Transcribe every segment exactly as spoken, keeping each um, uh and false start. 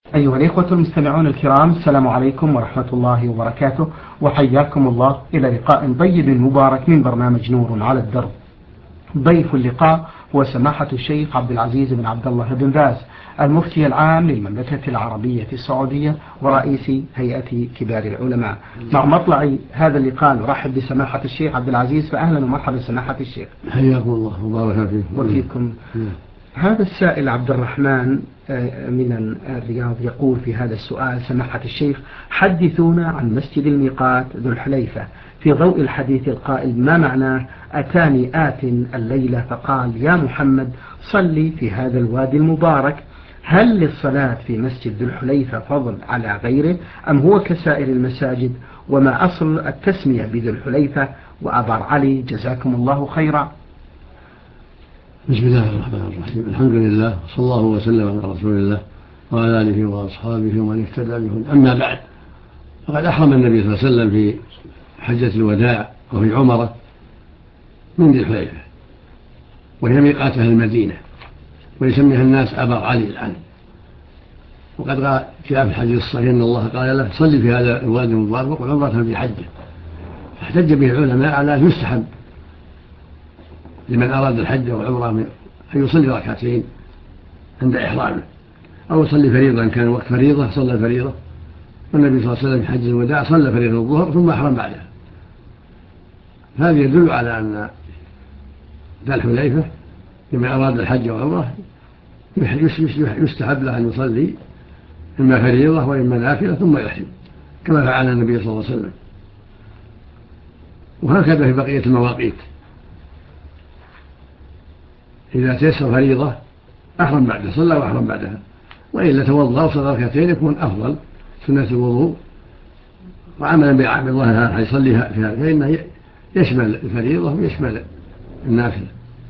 أيها الإخوة المستمعون الكرام، السلام عليكم ورحمة الله وبركاته، وحياكم الله إلى لقاء طيب مبارك من برنامج نور على الدرب. ضيف اللقاء هو سماحة الشيخ عبد العزيز بن عبد الله بن باز، المفتي العام للمملكة العربية السعودية ورئيس هيئة كبار العلماء. مع مطلع هذا اللقاء نرحب بسماحة الشيخ عبد العزيز، فأهلا ومرحبا سماحة الشيخ. حياكم الله وبارك فيكم. وفيكم. هذا السائل عبد الرحمن من الرياض يقول في هذا السؤال: سماحة الشيخ، حدثونا عن مسجد الميقات ذو الحليفة في ضوء الحديث القائل ما معناه أتاني آت الليلة فقال يا محمد صلي في هذا الوادي المبارك. هل للصلاة في مسجد ذو الحليفة فضل على غيره أم هو كسائر المساجد؟ وما أصل التسمية بذو الحليفة؟ وأبر علي جزاكم الله خيرا. بسم الله الرحمن الرحيم. الحمد لله صلى الله وسلم على رسول الله وعلى آله وأصحابه ومن اهتدى بهداه. أما بعد، فقد أحرم النبي صلى الله عليه وسلم في حجة الوداع وفي عمره من ذي الحليفة، وهي ميقاتها المدينة، ويسميها الناس أبر علي الآن. وقد جاء في الحديث الصحيح أن الله قال له صلي في هذا الوادي المبارك وعمرة في حجه، فاحتج به العلماء على أن يستحب لمن أراد الحج والعمرة أن يصلي ركعتين عند إحرامه، أو يصلي فريضة إن كان وقت فريضة صلى الفريضة. والنبي صلى الله عليه وسلم في حج الوداع صلى فريضة الظهر ثم أحرم بعدها. هذا يدل على أن ذا الحليفة لمن أراد الحج والعمرة يستحب له أن يصلي إما فريضة وإما نافلة ثم يحرم، كما فعل النبي صلى الله عليه وسلم. وهكذا في بقية المواقيت، إذا تيسر فريضة أحرم بعدها، صلى وأحرم بعدها، وإلا توضأ وصلى ركعتين يكون أفضل سنة الوضوء. وعملا بعمل الله يصليها فيها، فإنه يشمل الفريضة ويشمل النافلة.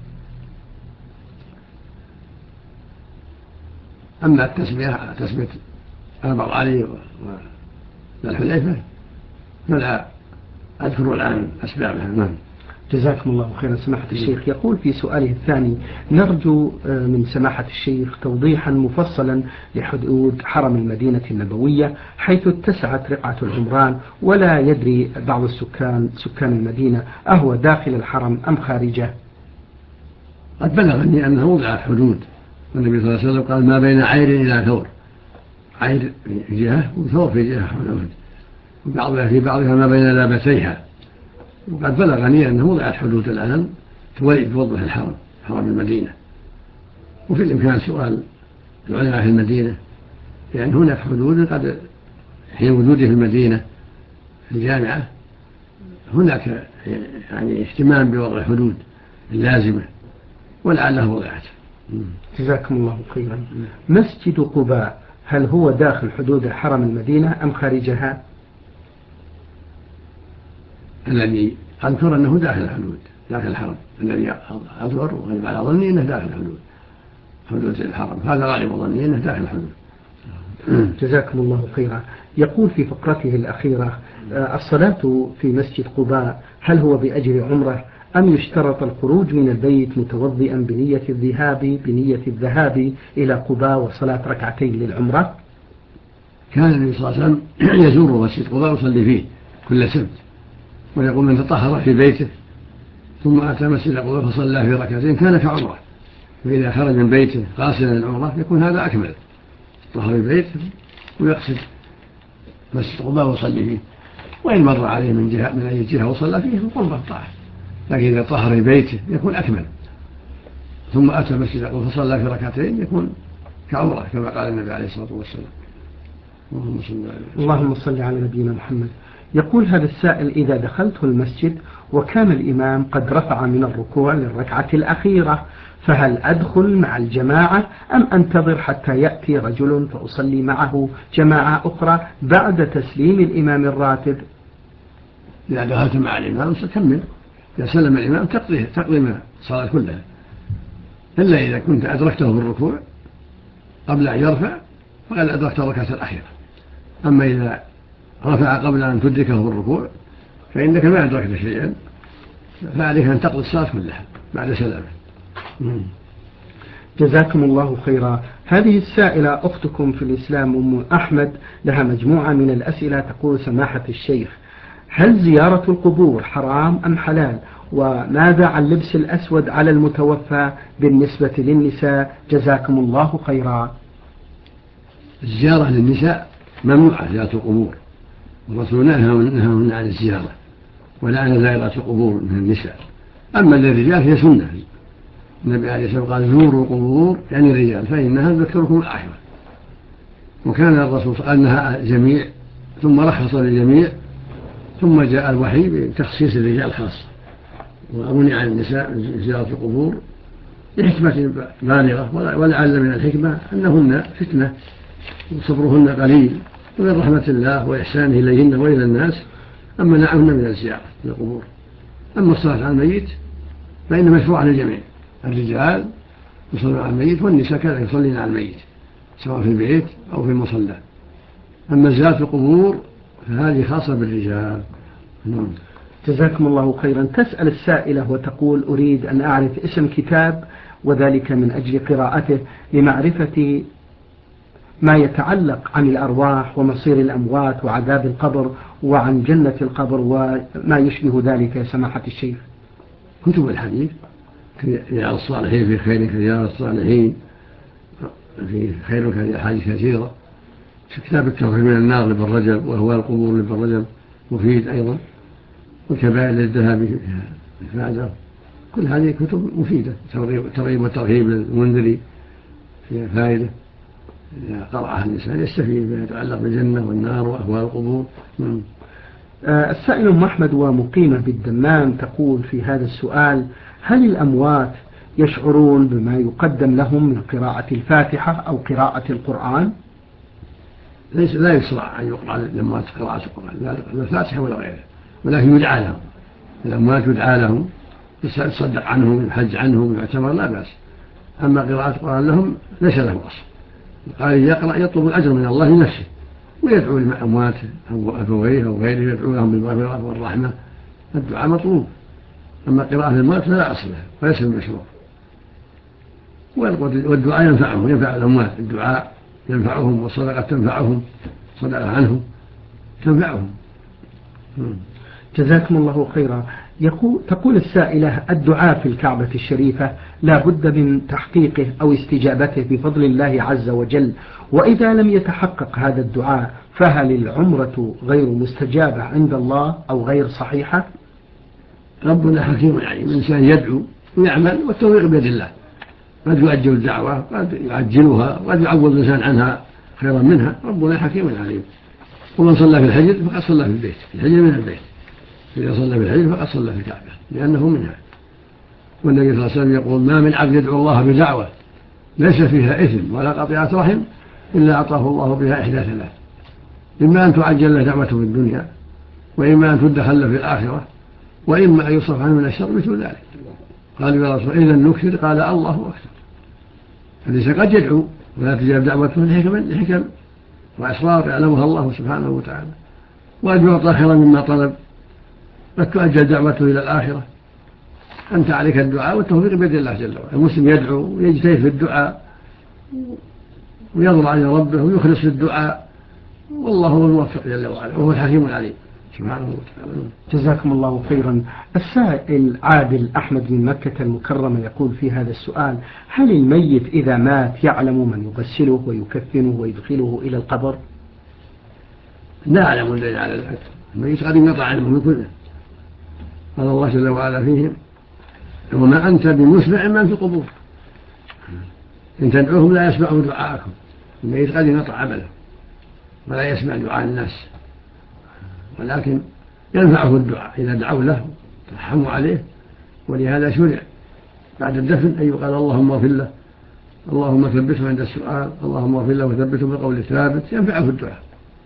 أما التسمية تسمية أبر علي والحليفة فلا أذكر الآن أسبابها. نعم. جزاكم الله خيرا سماحة الشيخ. يقول في سؤاله الثاني: نرجو من سماحة الشيخ توضيحا مفصلا لحدود حرم المدينة النبوية، حيث اتسعت رقعة العمران ولا يدري بعض السكان سكان المدينة أهو داخل الحرم أم خارجه. قد بلغني أنه وضعت حدود، والنبي صلى الله عليه وسلم قال ما بين عير إلى ثور، عير في جهة وثور في جهة، وبعضها في بعضها ما بين لابتيها. وقد بلغني أنه وضعت حدود الآن توضح الحرم، حرم المدينة. وفي الإمكان سؤال العلماء في المدينة، لأن هناك حدود قد حين وجوده في المدينة في الجامعة هناك يعني اهتمام بوضع الحدود اللازمة، ولعله وضعت. جزاكم الله خيرا. مسجد قباء هل هو داخل حدود حرم المدينة أم خارجها؟ الذي أذكر أنه داخل الحدود، داخل الحرم. الذي أذكر وغالب على ظني أنه داخل الحدود، حدود الحرم، هذا غالب ظني أنه داخل الحدود. جزاكم الله خيرا. يقول في فقرته الأخيرة: الصلاة في مسجد قباء هل هو بأجر عمره أم يشترط الخروج من البيت متوضئا بنية الذهاب بنية الذهاب إلى قباء وصلاة ركعتين للعمرة؟ كان النبي صلى الله عليه وسلم يزور مسجد قباء ويصلي فيه كل سبت، ويقول من تطهر في بيته ثم أتى مسجد قباء فصلى في ركعتين كان كعمره. فإذا خرج من بيته قاصدا العمرة يكون هذا أكمل، طهر في بيته ويقصد مسجد قباء ويصلي فيه، وإن مر عليه من جهة من أي جهة وصلى فيه فقرب الطاعة. لكن إذا طهر في بيته يكون أكمل، ثم أتى مسجد قباء فصلى في ركعتين يكون كعمره، كما قال النبي عليه الصلاة والسلام. اللهم صل على نبينا محمد. يقول هذا السائل: إذا دخلت المسجد وكان الإمام قد رفع من الركوع للركعة الأخيرة، فهل أدخل مع الجماعة أم أنتظر حتى يأتي رجل فأصلي معه جماعة أخرى بعد تسليم الإمام الراتب؟ إذا دخلت مع الإمام ستكمل، إذا سلم الإمام تقضي تقضي ما الصلاة كلها، إلا إذا كنت أدركته في الركوع قبل أن يرفع فقد أدركت الركعة الأخيرة. أما إذا رفع قبل أن تدركه في الركوع فإنك ما أدركت شيئا، فعليك أن تقضي الصلاة كلها بعد سلامه. جزاكم الله خيرا. هذه السائلة أختكم في الإسلام أم أحمد لها مجموعة من الأسئلة، تقول: سماحة الشيخ، هل زيارة القبور حرام أم حلال؟ وماذا عن لبس الأسود على المتوفى بالنسبة للنساء؟ جزاكم الله خيرا. الزيارة للنساء ممنوعة، زيارة القبور، الرسول نهاهن عن الزيارة ولعن زائرات القبور من النساء. أما للرجال هي سنة، النبي عليه الصلاة والسلام قال: زوروا القبور يعني الرجال فإنها تذكركم الآخرة. وكان الرسول قال: نهى جميع ثم رخص للجميع، ثم جاء الوحي بتخصيص الرجال خاصة، ومنع عن النساء زيارة القبور لحكمة بالغة. ولعل من الحكمة أنهن فتنة وصبرهن قليل ومن رحمة الله وإحسانه إليهن وإلى الناس أن منعهن من الزيارة للقبور. أما الصلاة على الميت فإن مشروع للجميع، الرجال يصلون على الميت والنساء كذلك يصلين على الميت سواء في البيت أو في المصلى. أما زيارة القبور فهذه خاصة بالرجال. جزاكم الله خيرا. تسأل السائلة وتقول: أريد أن أعرف اسم كتاب، وذلك من أجل قراءته لمعرفة ما يتعلق عن الأرواح ومصير الأموات وعذاب القبر وعن جنة القبر وما يشبه ذلك يا سماحة الشيخ. كتب الحديث في رياض الصالحين، في خير رياض الصالحين، في خير حديث كثيرة. في كتاب التوحيد من النار لابن رجب، وهو القبور لابن رجب مفيد أيضا، والكبائر للذهبي الفائدة. كل هذه كتب مفيدة، ترغيب وترهيب للمنذري فيها فائدة، إذا قرأها الإنسان يستفيد بما يتعلق بالجنة والنار وأهوال القبور. آه السائل أم أحمد ومقيمة بالدمام تقول في هذا السؤال: هل الأموات يشعرون بما يقدم لهم من قراءة الفاتحة أو قراءة القرآن؟ ليس لا يشرع أن يقرأ للأموات قراءة القرآن، لا الفاتحة ولا غيرها، ولكن يدعى لهم. الأموات يدعى لهم، يصدق عنهم، يحج عنهم، يعتمر، لا بأس. أما قراءة القرآن لهم ليس له أصل. قال: يقرأ يطلب الأجر من الله لنفسه، ويدعو للأموات أو أبويه أو غيره، يدعو لهم بالمغفرة والرحمة، الدعاء مطلوب. أما قراءة الموت فلا أصل له وليس المشروع. والدعاء ينفعهم، ينفع الأموات، الدعاء ينفعهم، والصدقة تنفعهم، صدقة عنهم تنفعهم. جزاكم الله خيرا. يقول تقول السائلة: الدعاء في الكعبة الشريفة لا بد من تحقيقه أو استجابته بفضل الله عز وجل، وإذا لم يتحقق هذا الدعاء فهل العمرة غير مستجابة عند الله أو غير صحيحة؟ ربنا حكيم عليم، الإنسان يدعو ويعمل والتوفيق بيد الله، قد يؤجل الدعوة، قد يعجلها، قد يعوض الإنسان عنها خيرا منها. ربنا حكيم عليم. ومن صلى في الحجر فقد صلى في البيت، الحجر من البيت، إذا صلى في الحجر فقد صلى في الكعبة لأنه منها. والنبي صلى الله عليه وسلم يقول: ما من عبد يدعو الله بدعوة ليس فيها إثم ولا قطيعة رحم إلا أعطاه الله بها إحدى ثلاث: إما أن تعجل له دعوته في الدنيا، وإما أن تدخل له في الآخرة، وإما أن يصرف عنه من الشر مثل ذلك. قالوا: يا رسول الله إذا نكثر؟ قال: الله أكثر. فليس قد يدعو ولا تجاب دعوته لحكم وأسرار يعلمها الله سبحانه وتعالى، وأن يعطى خيرا مما طلب، قد تؤجل دعوته إلى الآخرة. أنت عليك الدعاء والتوفيق بيد الله جل وعلا. المسلم يدعو ويجتهد في الدعاء ويضرع إلى ربه ويخلص في الدعاء، والله هو الموفق جل وعلا، وهو الحكيم العليم سبحانه وتعالى. جزاكم الله خيرا. السائل عادل أحمد من مكة المكرمة يقول في هذا السؤال: هل الميت إذا مات يعلم من يغسله ويكفنه ويدخله إلى القبر؟ لا أعلم الذي على ذلك، الميت قد ينقطع عنه كله. قال الله جل وعلا فيهم: وما أنت بمسمع من في القبور إن تدعوهم لا يسمعوا دعاءكم. الميت قد ينقطع عمله ولا يسمع دعاء الناس، ولكن ينفعه الدعاء إذا دعوا له ترحموا عليه. ولهذا شرع بعد الدفن أن يقال: اللهم اغفر له، اللهم ثبته عند السؤال، اللهم اغفر له وثبته بالقول الثابت، ينفعه الدعاء.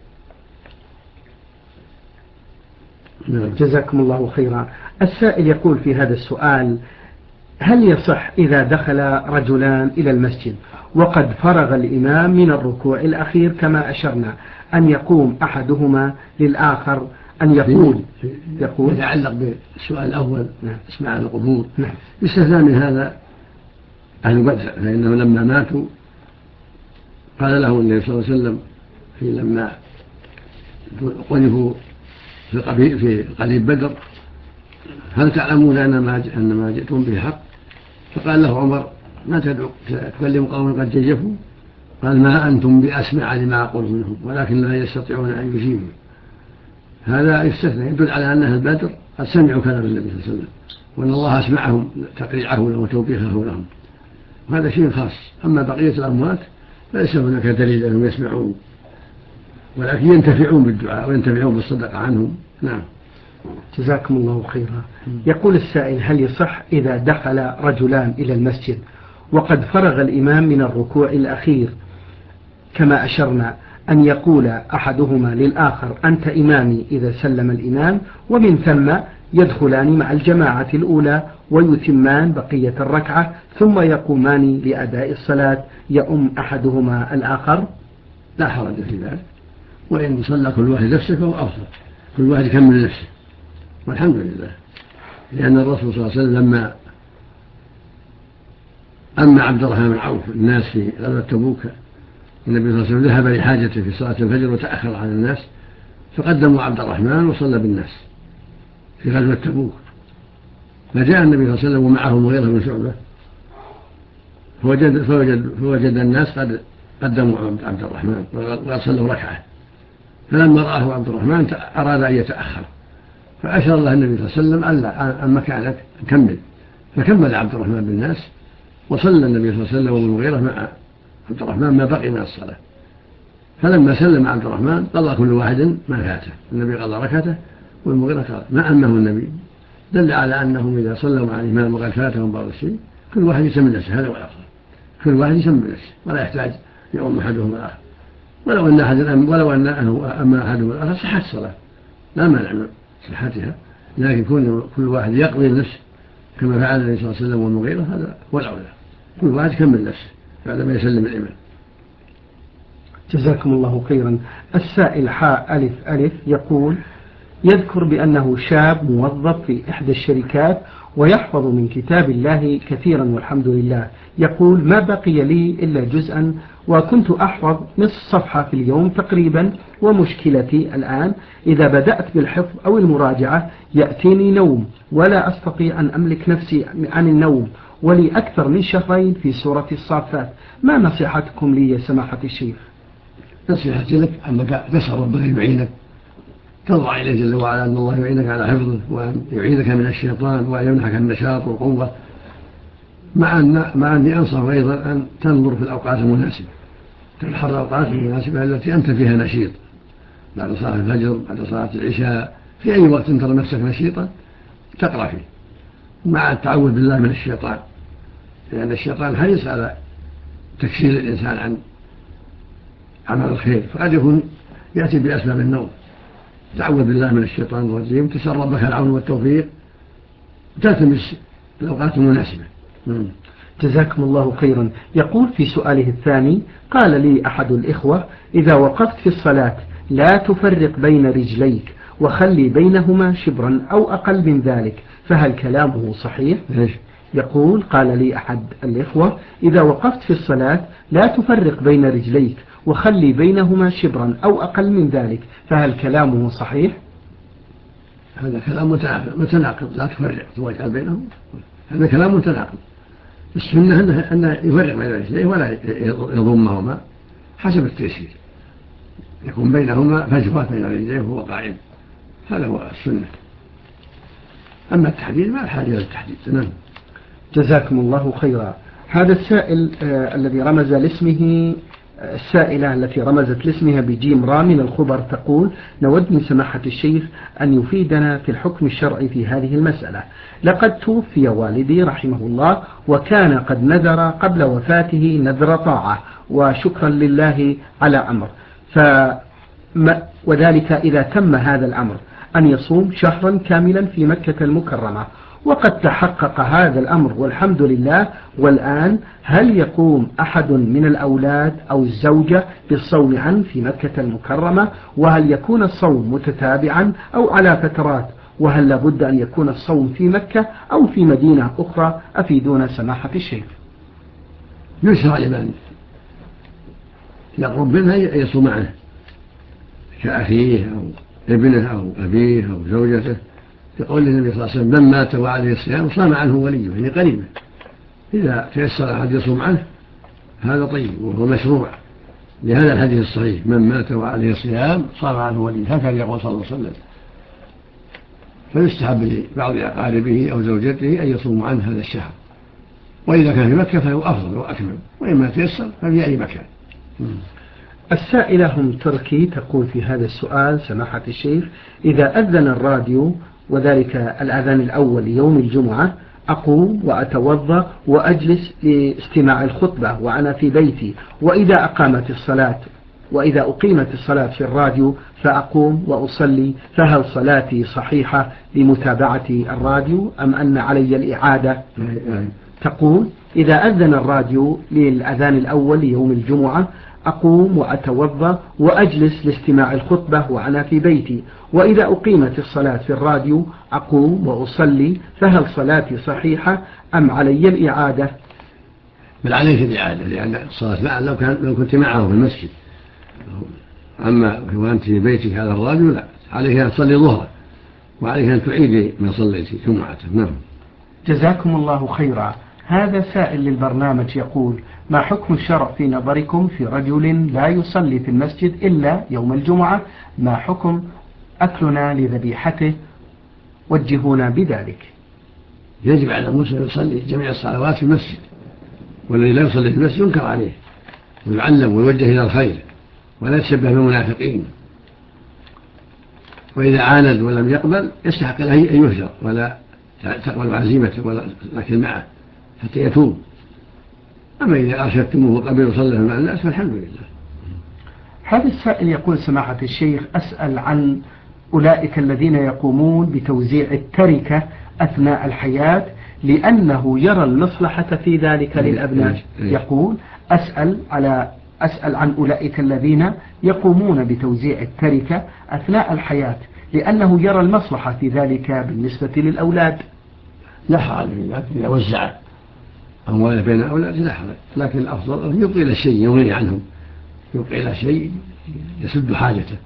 جزاكم الله خيرا. السائل يقول في هذا السؤال: هل يصح إذا دخل رجلان إلى المسجد وقد فرغ الإمام من الركوع الأخير كما أشرنا أن يقوم أحدهما للآخر أن يقول يقول يتعلق بالسؤال الأول، نعم. اسمع القبور، نعم. يستثنى من هذا أهل بدر، فإنهم لما ماتوا قال لهم النبي صلى الله عليه وسلم في لما قذفوا في قبيل في قليب بدر: هل تعلمون أن ما أن ما جئتم به حق؟ فقال له عمر: ما تدعو تكلم قوم قد جيفوا؟ قال: ما أنتم بأسمع لما أقول منهم ولكن لا يستطيعون أن يجيبوا. هذا يستثنى يدل على أن أهل بدر قد سمعوا كلام النبي صلى الله عليه وسلم، وأن الله أسمعهم تقريعه لهم وتوبيخه لهم، وهذا شيء خاص. أما بقية الأموات فليس هناك دليل أنهم يسمعون، ولكن ينتفعون بالدعاء وينتفعون بالصدقة عنهم. نعم. جزاكم الله خيرا. يقول السائل: هل يصح إذا دخل رجلان إلى المسجد وقد فرغ الإمام من الركوع الأخير كما أشرنا أن يقول أحدهما للآخر: أنت إمامي إذا سلم الإمام، ومن ثم يدخلان مع الجماعة الأولى ويتمان بقية الركعة ثم يقومان لأداء الصلاة يؤم أحدهما الآخر؟ لا حرج في ذلك، وإن صلى كل واحد نفسه فهو أفضل، كل واحد يكمل نفسه، والحمد لله. لأن الرسول صلى الله عليه وسلم لما أما عبد الرحمن بن عوف الناس في غزوة تبوك، النبي صلى الله عليه وسلم ذهب لحاجته في صلاة الفجر وتأخر عن الناس، فقدموا عبد الرحمن وصلى بالناس في غزوة تبوك. فجاء النبي صلى الله عليه وسلم ومعه المغيرة بن شعبة فوجد, فوجد, فوجد الناس قد قدموا عبد الرحمن وقد صلوا ركعة، فلما رآه عبد الرحمن أراد أن يتأخر، فأشار الله النبي صلى الله عليه وسلم: ألا أن مكانك كمل. فكمل عبد الرحمن بالناس وصلى النبي صلى الله عليه وسلم والمغيرة مع عبد الرحمن ما بقي من الصلاة. فلما سلم عبد الرحمن قضى كل واحد ما فاته، النبي قضى ركعته والمغيرة قضى، مع أنه النبي دل على أنهم إذا صلوا مع الإمام وقد فاتهم بعض الشيء كل واحد يسمي نفسه، هذا هو الأفضل، كل واحد يسمي نفسه ولا يحتاج يؤم أحدهم الآخر. ولو أن أحد ولو أنه أما أحدهم الآخر صحت الصلاة لا مانع من صحتها، لكن كل واحد يقضي نفسه كما فعل النبي صلى الله عليه وسلم والمغيرة هذا هو الأولى، كل واحد يكمل نفسه بعدما يسلم الإمام. جزاكم الله خيرا. السائل حاء ألف ألف يقول: يذكر بأنه شاب موظف في إحدى الشركات ويحفظ من كتاب الله كثيرا والحمد لله، يقول: ما بقي لي إلا جزءا وكنت أحفظ نصف صفحة في اليوم تقريبا، ومشكلتي الآن إذا بدأت بالحفظ أو المراجعة يأتيني نوم ولا أستطيع أن أملك نفسي عن النوم، ولي أكثر من شهرين في سورة الصافات، ما نصيحتكم لي يا سماحة الشيخ؟ نصيحتي لك أنك تسأل ربك يعينك، تضرع إليه جل وعلا أن الله يعينك على حفظه وأن يعيذك من الشيطان وأن يمنحك النشاط والقوة، مع أن مع أني أنصح أيضا أن تنظر في الأوقات المناسبة، تبحر الأوقات المناسبة التي أنت فيها نشيط، بعد صلاة الفجر، بعد صلاة العشاء، في أي وقت ترى نفسك نشيطا تقرأ فيه، مع التعوذ بالله من الشيطان، لأن الشيطان حريص على تكسير الإنسان عن عمل الخير، فقد يكون يأتي بأسباب النوم. تعوذ بالله من الشيطان الرجيم، تسأل ربك العون والتوفيق، تلتمس الأوقات المناسبة. جزاكم الله خيرا. يقول في سؤاله الثاني: قال لي أحد الإخوة: إذا وقفت في الصلاة لا تفرق بين رجليك وخلي بينهما شبرا أو أقل من ذلك، فهل كلامه صحيح؟ يقول: قال لي أحد الإخوة: إذا وقفت في الصلاة لا تفرق بين رجليك وخلي بينهما شبرا أو أقل من ذلك، فهل كلامه صحيح؟ هذا كلام متناقض، لا تفرق واجعل بينهم، هذا كلام متناقض. السنة أنه يفرق بين رجليه ولا يضمهما حسب التيسير، يكون بينهما فجوة بين رجليه وهو قائم، هذا هو السنة. أما التحديد ما الحاجة للتحديد. نعم. جزاكم الله خيرا. هذا السائل آه الذي رمز لاسمه السائلة التي رمزت لاسمها بجيم را من الخبر تقول: نود من سماحة الشيخ أن يفيدنا في الحكم الشرعي في هذه المسألة. لقد توفي والدي رحمه الله وكان قد نذر قبل وفاته نذر طاعة وشكرا لله على أمر، وذلك إذا تم هذا الأمر أن يصوم شهرا كاملا في مكة المكرمة، وقد تحقق هذا الأمر والحمد لله. والآن هل يقوم أحد من الأولاد أو الزوجة بالصوم عنه في مكة المكرمة؟ وهل يكون الصوم متتابعا أو على فترات؟ وهل لابد أن يكون الصوم في مكة أو في مدينة أخرى؟ أفيدونا سماحة الشيخ. يسرع لمن يقرب منها يصوم عنه كأخيه أو ابنه أو أبيه أو زوجته، يقول النبي صلى الله عليه وسلم من مات وعليه الصيام صام عنه وليه، يعني قريبه. إذا تيسر أحد يصوم عنه هذا طيب وهو مشروع لهذا الحديث الصحيح: من مات وعليه الصيام صام عنه وليه، هكذا يقول صلى الله عليه وسلم. فيستحب لبعض أقاربه أو زوجته أن يصوموا عنه هذا الشهر، وإذا كان في مكة فهو أفضل وأكمل، وإما تيسر ففي أي مكان. السائلة هم تركي تقول في هذا السؤال: سماحة الشيخ، إذا أذن الراديو وذلك الأذان الأول يوم الجمعة أقوم وأتوضأ وأجلس لاستماع الخطبة وأنا في بيتي، وإذا أقامت الصلاة وإذا أقيمت الصلاة في الراديو فأقوم وأصلي، فهل صلاتي صحيحة لمتابعة الراديو أم أن علي الإعادة؟ تقول: إذا أذن الراديو للأذان الأول يوم الجمعة أقوم وأتوضأ وأجلس لاستماع الخطبة وأنا في بيتي، وإذا أقيمت الصلاة في الراديو أقوم وأصلي، فهل صلاتي صحيحة أم علي الإعادة؟ بل عليك الإعادة، لأن الصلاة معه لو, كان لو كنت معه في المسجد. أما وأنت في بيتك على الراديو لا، عليك أن تصلي ظهرا، وعليك أن تعيدي ما صليت جمعة. نعم. جزاكم الله خيرا. هذا سائل للبرنامج يقول: ما حكم الشرع في نظركم في رجل لا يصلي في المسجد إلا يوم الجمعة؟ ما حكم أكلنا لذبيحته؟ وجهونا بذلك. يجب على المسلم يصلي جميع الصلوات في المسجد، والذي لا يصلي في المسجد ينكر عليه ويعلم ويوجه إلى الخير ولا يتشبه بالمنافقين، وإذا عاند ولم يقبل يستحق له أن يهجر ولا تقبل عزيمته ولا لكن معه حتى يتوب. أما إذا أرشدتموه قبل وصلى مع الناس فالحمد لله. هذا السائل يقول: سماحة الشيخ، أسأل عن أولئك الذين يقومون بتوزيع التركة أثناء الحياة لأنه يرى المصلحة في ذلك للأبناء. يقول: أسأل على أسأل عن أولئك الذين يقومون بتوزيع التركة أثناء الحياة لأنه يرى المصلحة في ذلك بالنسبة للأولاد. لا حرج في ذلك إذا وزع أمواله بين الأولاد لا حرج، لكن الأفضل أن يبقي إلى شيء يغني عنهم، يبقي إلى شيء يسد حاجته،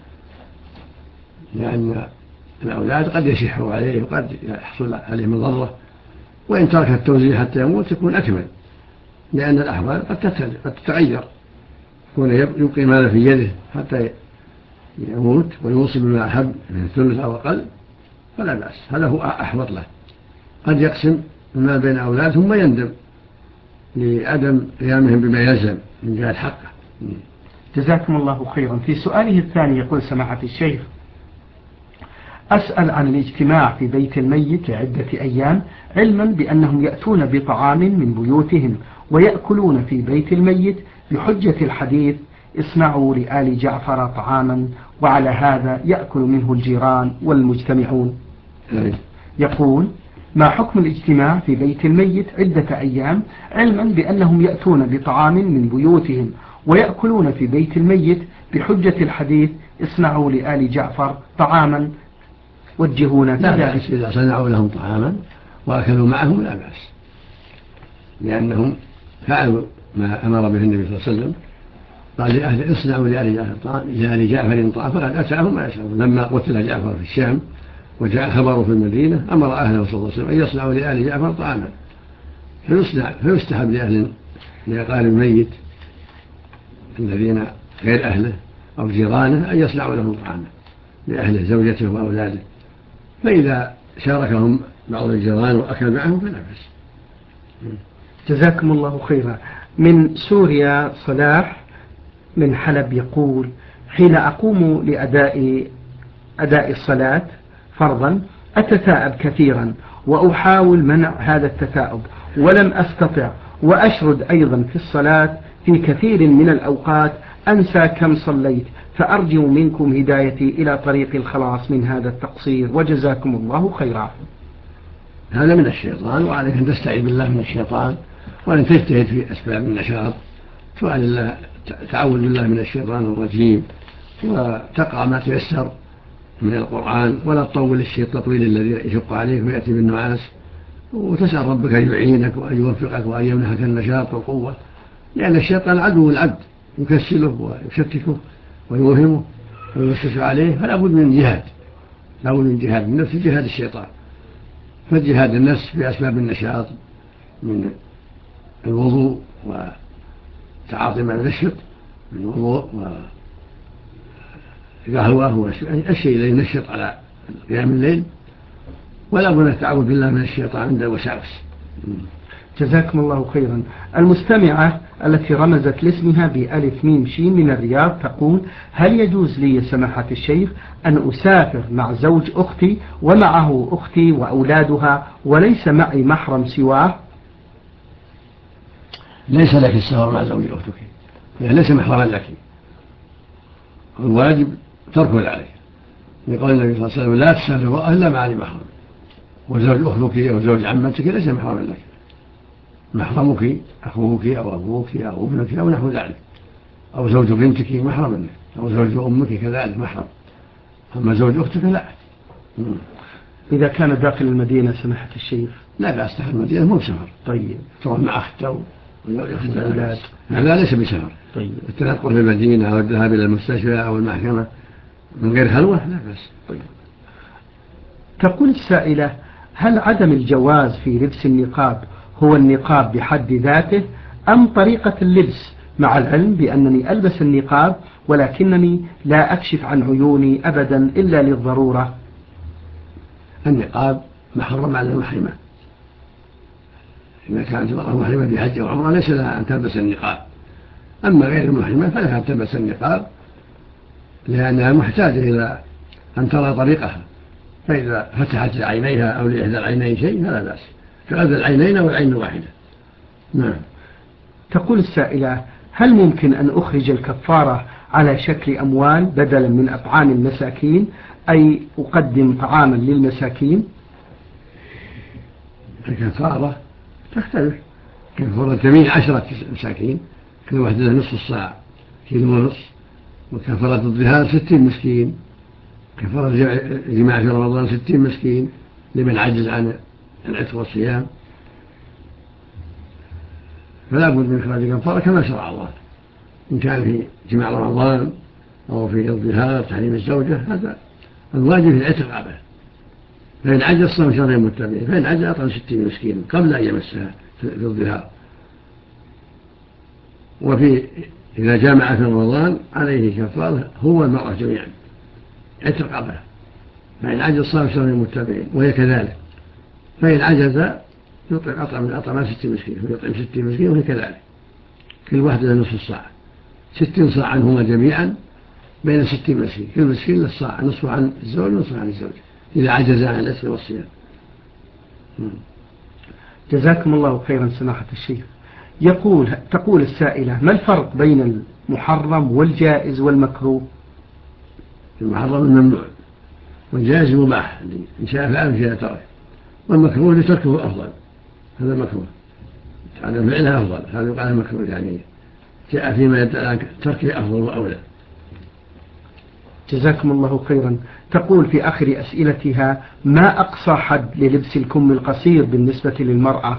لأن الأولاد قد يشحوا عليه وقد يحصل عليه مضرة، وإن ترك التوزيع حتى يموت يكون أكمل، لأن الأحوال قد تتغير، يكون يبقي ماله في يده حتى يموت ويوصل بما أحب من الثلث أو أقل فلا بأس، هذا هو أحوط له. قد يقسم المال بين أولاد ثم يندم لعدم قيامهم بما يلزم من جهة حقه. جزاكم الله خيرا. في سؤاله الثاني يقول: سماحة الشيخ، أسأل عن الاجتماع في بيت الميت لعدة أيام، علما بأنهم يأتون بطعام من بيوتهم ويأكلون في بيت الميت بحجة الحديث: اصنعوا لآل جعفر طعاما، وعلى هذا يأكل منه الجيران والمجتمعون. يقول: ما حكم الاجتماع في بيت الميت عدة أيام علما بأنهم يأتون بطعام من بيوتهم ويأكلون في بيت الميت بحجة الحديث: اصنعوا لآل جعفر طعاما، وجهونا لا بأس إذا صنعوا لهم طعاما وأكلوا معهم لا بأس، لأنهم فعلوا ما أمر به النبي صلى الله عليه وسلم، قال لأهل اصنعوا لآل جعفر طعاما، فقد أتاهم ما يشاءون. لما قتل جعفر في الشام وجاء خبره في المدينة أمر أهله صلى الله عليه وسلم أن يصنعوا لآل جعفر طعاما، فيستحب لأهل لأقارب الميت الذين غير أهله أو جيرانه أن يصنعوا لهم طعاما لأهله زوجته وأولاده، فإذا شاركهم بعض الجيران وأكل معهم فلا بأس. جزاكم الله خيرا. من سوريا صلاح من حلب يقول: حين أقوم لأداء أداء الصلاة فرضا أتثاءب كثيرا وأحاول منع هذا التثاؤب ولم أستطع، وأشرد أيضا في الصلاة في كثير من الأوقات أنسى كم صليت، فأرجو منكم هدايتي إلى طريق الخلاص من هذا التقصير، وجزاكم الله خيرا. هذا من الشيطان، وعليك أن تستعيذ بالله من الشيطان وأن تجتهد في أسباب النشاط، سؤال الله تعوذ بالله من الشيطان الرجيم، وتقرأ ما تيسر من القرآن ولا تطول الشيء التطويل الذي يشق عليك ويأتي بالنعاس، وتسأل ربك أن يعينك وأن يوفقك وأن يمنحك النشاط والقوة لأن الشيطان عدو العبد يكسله ويشككه ويوهمه ويوسوس عليه، فلا بد من جهاد، لا بد من جهاد النفس، جهاد الشيطان. فجهاد النفس بأسباب النشاط من الوضوء وتعاطي ما ينشط من الوضوء والقهوة والشيء الذي ينشط على قيام الليل، ولا بد من التعوذ بالله من الشيطان عند الوساوس. جزاكم الله خيرا. المستمعة التي رمزت لاسمها بألف ميم شين من الرياض تقول: هل يجوز لي سماحة الشيخ أن أسافر مع زوج أختي ومعه أختي وأولادها وليس معي محرم سواه؟ ليس لك السفر مع زوج أختك، يعني ليس محرما لك، الواجب ترك ذلك، لقول النبي صلى الله عليه وسلم: لا تسافر إلا مع ذي محرم. وزوج أختك أو زوج عمتك ليس محرما لك، محرمك أخوك أو أبوك أو ابنك أو نحو ذلك، أو زوج بنتك محرم لك، أو زوج أمك كذلك محرم، أما زوج أختك لا. إذا كان داخل المدينة سماحة الشيخ لا بأس، داخل المدينة مو سفر. طيب، تروح مع أخته والأولاد، هذا ليس بسفر. طيب، التنقل في المدينة أو الذهاب إلى المستشفى أو المحكمة من غير خلوة لا بأس. طيب. تقول السائلة: هل عدم الجواز في لبس النقاب هو النقاب بحد ذاته أم طريقة اللبس، مع العلم بأنني ألبس النقاب ولكنني لا أكشف عن عيوني أبدا إلا للضرورة؟ النقاب محرم على المحرمة، إذا كانت المرأة محرمة بحج أو عمرة ليس لها أن تلبس النقاب، أما غير المحرمة فلها أن تلبس النقاب لأنها محتاجة إلى أن ترى طريقها، فإذا فتحت عينيها أو لإحدى العينين شيء فلا بأس، فغذ العينين والعين واحدة. نعم. تقول السائلة: هل ممكن أن أخرج الكفارة على شكل أموال بدلا من أطعام المساكين، أي أقدم طعاما للمساكين؟ الكفارة تختلف، كفارة جميع عشرة مساكين كل واحدة نصف الصاع كيلو ونصف، وكفارة الظهار ستين مسكين، كفارة الجماع في رمضان ستين مسكين لمن عجز عن العتق والصيام، فلا بد من إخراج الكفارة كما شرع الله، إن كان في جماع رمضان أو في الظهار تحريم الزوجة هذا الواجب في العتق عبه، فإن عجز صام شهرين متبعين، فإن عجز أطعم ستين مسكين قبل أن يمسها في الظهار. وفي إذا جامع في رمضان عليه كفارة هو المرأة جميعا عتق عبه، فإن عجز صام شهرين متبعين وهي كذلك، فإن عجز يطعم أطعم من أطعم ستين مسكين، فيطعم ستين مسكين وهي كذلك كل واحدة نصف الصاع، ستين صاعا هما جميعا بين ستين مسكين، كل مسكين للصاع، نصف عن الزوج ونصف عن الزوج إذا عجز عن العتق والصيام. جزاكم الله خيرا سماحة الشيخ. يقول تقول السائلة: ما الفرق بين المحرم والجائز والمكروه؟ المحرم الممنوع، والجائز مباح إن شاء فعل إن شاء ترك، والمكروه لتركه أفضل، هذا مكروه على فعلها أفضل، هذا يقال مكروه، يعني جاء فيما يدعى تركه أفضل وأولى. جزاكم الله خيرا. تقول في آخر أسئلتها: ما أقصى حد للبس الكم القصير بالنسبة للمرأة؟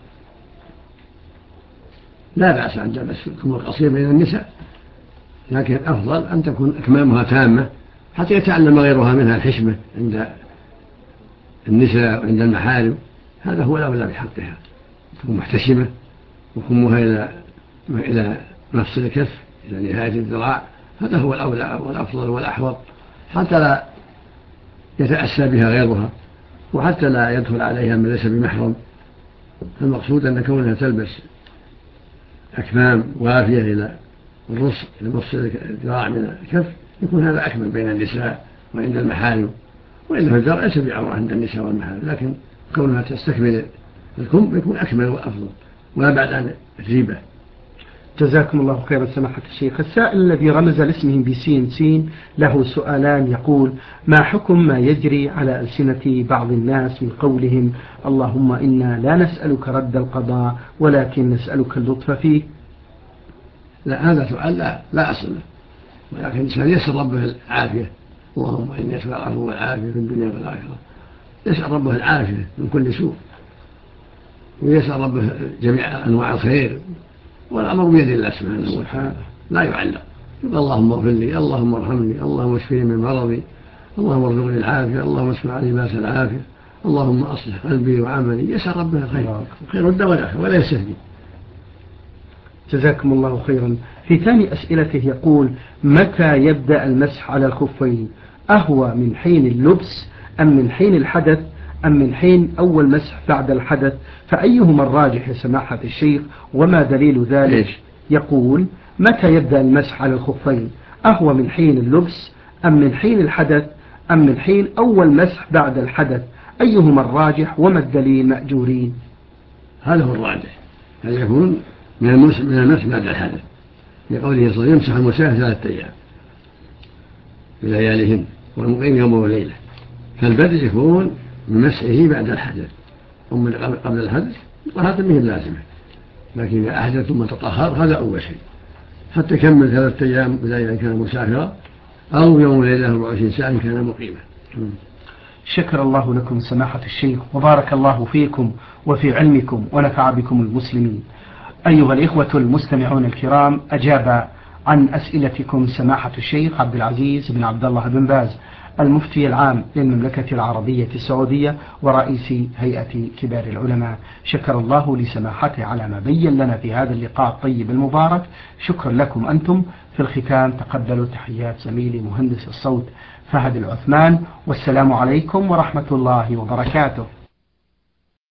لا بأس أن تلبس الكم القصير بين النساء، لكن أفضل أن تكون أكمامها تامة حتى يتعلم غيرها منها الحشمة عند النساء وعند المحارم، هذا هو الأولى بحقها، تكون محتشمة وكمها إلى إلى نصف الكف إلى نهاية الذراع، هذا هو الأولى والأفضل والأحوط، حتى لا يتأسى بها غيرها وحتى لا يدخل عليها من ليس بمحرم. المقصود أن كونها تلبس أكمام وافية إلى الرص إلى نصف الذراع من الكف يكون هذا أكمل بين النساء وعند المحارم، وإلا فالذراع ليس بعورة عند النساء والمحارم، لكن كونها تستكمل الكم يكون أكمل وأفضل ولا بعد عن الريبة. جزاكم الله خيرا سماحة الشيخ. السائل الذي رمز لاسمه بسين سين له سؤالان، يقول: ما حكم ما يجري على ألسنة بعض الناس من قولهم: اللهم إنا لا نسألك رد القضاء ولكن نسألك اللطف فيه؟ لا، هذا سؤال لا, لا أصل له، ولكن الإنسان يسأل ربه العافية، اللهم إني أسأل العفو والعافية في الدنيا والآخرة، يسأل ربه العافية من كل سوء، ويسأل ربه جميع أنواع الخير، والأمر بيد الله سبحانه وتعالى لا يعلق. اللهم اغفر لي، اللهم ارحمني، اللهم اشفني من مرضي، اللهم ارزقني العافية، اللهم اسمع لباس العافية، اللهم أصلح قلبي وعملي، يسأل ربنا الخير، خير الدواء ولا يستهدي. جزاكم الله خيرا. في ثاني أسئلته يقول: متى يبدأ المسح على الخفين؟ أهو من حين اللبس أم من حين الحدث أم من حين أول مسح بعد الحدث؟ فأيهما الراجح يا سماحة الشيخ وما دليل ذلك؟ يقول: متى يبدأ المسح على الخفين؟ أهو من حين اللبس أم من حين الحدث أم من حين أول مسح بعد الحدث؟ أيهما الراجح وما الدليل مأجورين؟ هذا هو الراجح، هل يكون من المسح من المسح بعد الحدث، لقوله صلى الله عليه وسلم: يمسح المسافر ثلاثة أيام بلياليهن والمقيم يوم وليلة. فالبدء يكون من مسحه بعد الحدث، ومن قبل الحدث طهارة به اللازمة، لكن إذا أحدث ثم تطهر هذا أول شيء حتى كمل ثلاثة أيام إذا كان مسافرا، أو يوم وليلة أربع وعشرين ساعة إن كان مقيما. شكر الله لكم سماحة الشيخ وبارك الله فيكم وفي علمكم ونفع بكم المسلمين. أيها الإخوة المستمعون الكرام، أجاب عن أسئلتكم سماحة الشيخ عبد العزيز بن عبد الله بن باز المفتي العام للمملكة العربية السعودية ورئيس هيئة كبار العلماء. شكر الله لسماحته على ما بين لنا في هذا اللقاء الطيب المبارك. شكرا لكم أنتم. في الختام تقبلوا تحيات زميلي مهندس الصوت فهد العثمان، والسلام عليكم ورحمة الله وبركاته.